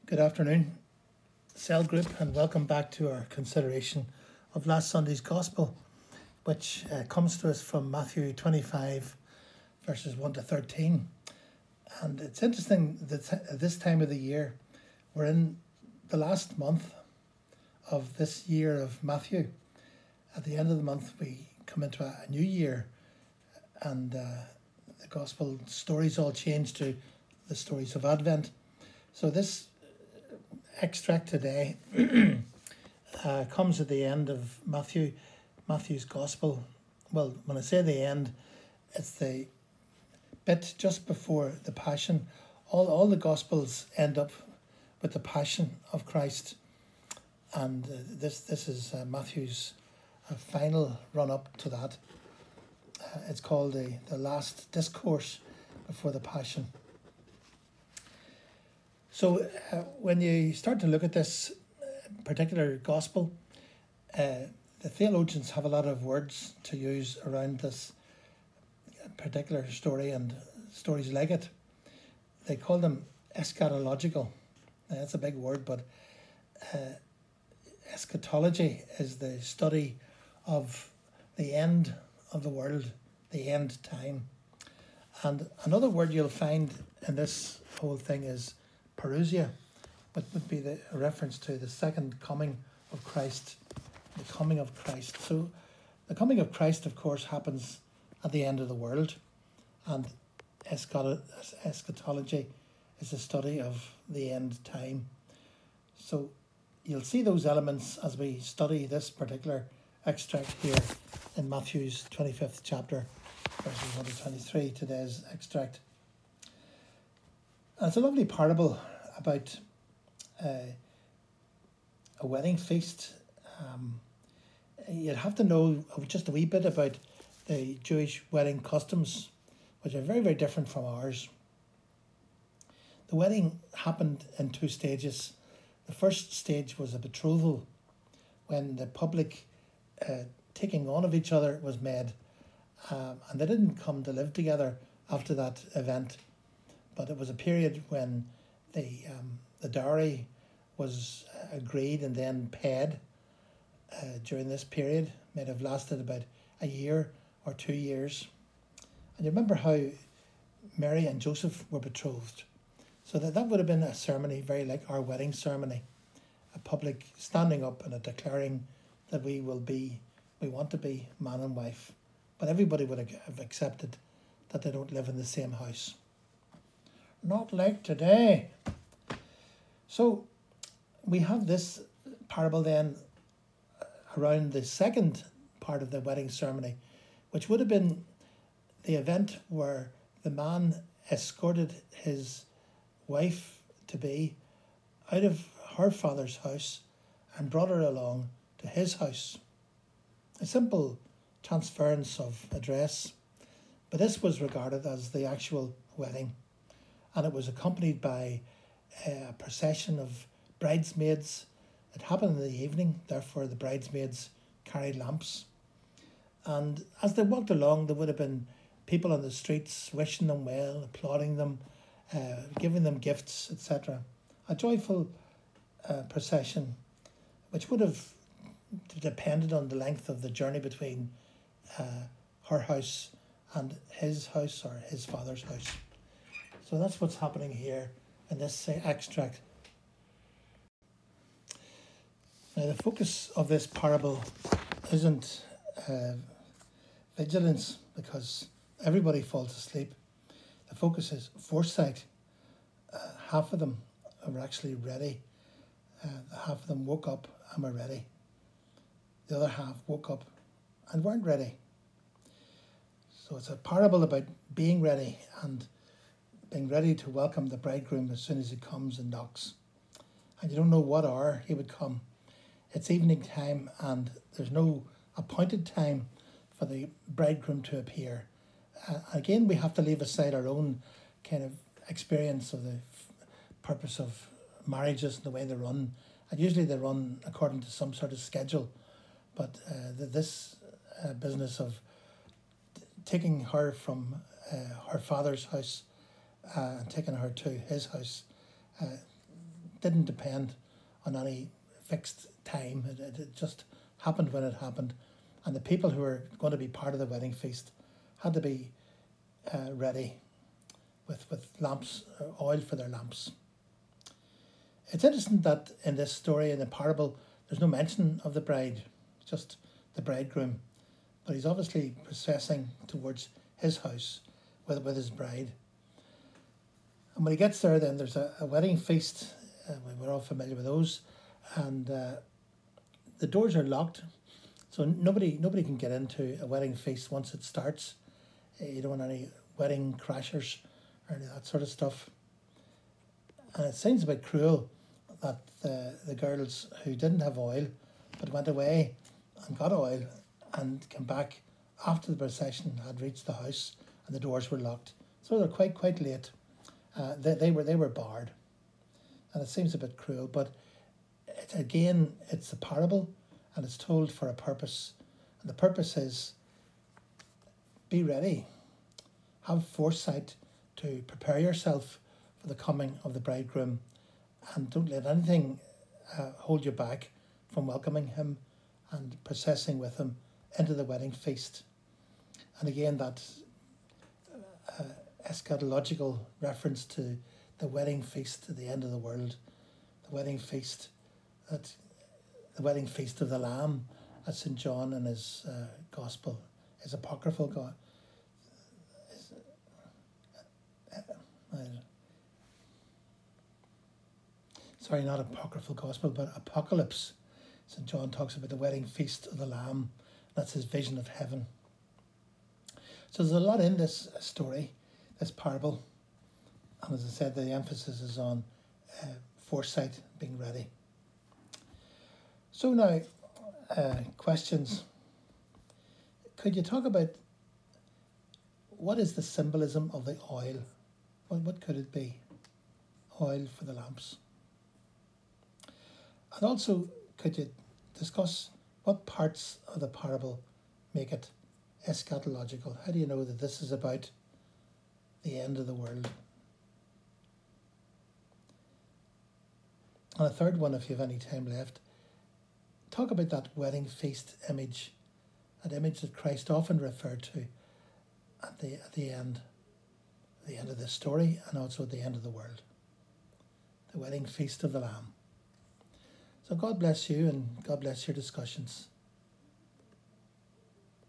Good afternoon, Cell Group, and welcome back to our consideration of last Sunday's Gospel, which comes to us from Matthew 25, verses 1 to 13. And it's interesting that at this time of the year, we're in the last month of this year of Matthew. At the end of the month, we come into a new year, and the Gospel stories all change to the stories of Advent. So this extract today comes at the end of Matthew's Gospel. Well, when I say the end, it's the bit just before the Passion. All the Gospels end up with the Passion of Christ, and this is Matthew's final run up to that. It's called the last discourse before the Passion. So when you start to look at this particular gospel, the theologians have a lot of words to use around this particular story and stories like it. They call them eschatological. Now, that's a big word, but eschatology is the study of the end of the world, the end time. And another word you'll find in this whole thing is parousia, but would be the reference to the second coming of Christ, the coming of Christ. So the coming of Christ, of course, happens at the end of the world, and eschatology is the study of the end time. So you'll see those elements as we study this particular extract here in Matthew's 25th chapter, verses 1 to 23, today's extract. And it's a lovely parable about a wedding feast. You'd have to know just a wee bit about the Jewish wedding customs, which are very, very different from ours. The wedding happened in two stages. The first stage was a betrothal, when the public taking on of each other was made, and they didn't come to live together after that event. But it was a period when the dowry was agreed and then paid during this period. Might have lasted about a year or 2 years. And you remember how Mary and Joseph were betrothed. So that would have been a ceremony very like our wedding ceremony. A public standing up and a declaring that we want to be man and wife. But everybody would have accepted that they don't live in the same house. Not like today. So we have this parable then around the second part of the wedding ceremony, which would have been the event where the man escorted his wife to be out of her father's house and brought her along to his house. A simple transference of address, but this was regarded as the actual wedding. And it was accompanied by a procession of bridesmaids. It happened in the evening, therefore the bridesmaids carried lamps. And as they walked along, there would have been people on the streets wishing them well, applauding them, giving them gifts, etc. A joyful procession, which would have depended on the length of the journey between her house and his house or his father's house. So that's what's happening here in this extract. Now, the focus of this parable isn't vigilance, because everybody falls asleep. The focus is foresight. Half of them were actually ready. Half of them woke up and were ready. The other half woke up and weren't ready. So it's a parable about being ready and being ready to welcome the bridegroom as soon as he comes and knocks. And you don't know what hour he would come. It's evening time, and there's no appointed time for the bridegroom to appear. Again, we have to leave aside our own kind of experience of the purpose of marriages and the way they run. And usually they run according to some sort of schedule. But this business of taking her from her father's house and taking her to his house didn't depend on any fixed time. It just happened when it happened. And the people who were going to be part of the wedding feast had to be ready with lamps, oil for their lamps. It's interesting that in this story, in the parable, there's no mention of the bride, just the bridegroom. But he's obviously processing towards his house with his bride. And when he gets there, then there's a wedding feast. We're all familiar with those. And the doors are locked. So nobody can get into a wedding feast once it starts. You don't want any wedding crashers or any of that sort of stuff. And it sounds a bit cruel that the girls who didn't have oil but went away and got oil and came back after the procession had reached the house and the doors were locked. So they're quite late. They were barred. And it seems a bit cruel, but it's a parable and it's told for a purpose. And the purpose is be ready. Have foresight to prepare yourself for the coming of the bridegroom, and don't let anything hold you back from welcoming him and processing with him into the wedding feast. And again, that eschatological reference to the wedding feast at the end of the world, the wedding feast of the Lamb, as St. John in his Gospel, his apocryphal not apocryphal Gospel, but Apocalypse. St. John talks about the wedding feast of the Lamb. That's his vision of heaven. So there's a lot in this story, this parable. And as I said, the emphasis is on foresight, being ready. So now, questions. Could you talk about what is the symbolism of the oil? What could it be? Oil for the lamps. And also, could you discuss what parts of the parable make it eschatological? How do you know that this is about the end of the world? And a third one, if you have any time left, talk about that wedding feast image, that image that Christ often referred to at the end of this story and also at the end of the world. The wedding feast of the Lamb. So God bless you and God bless your discussions.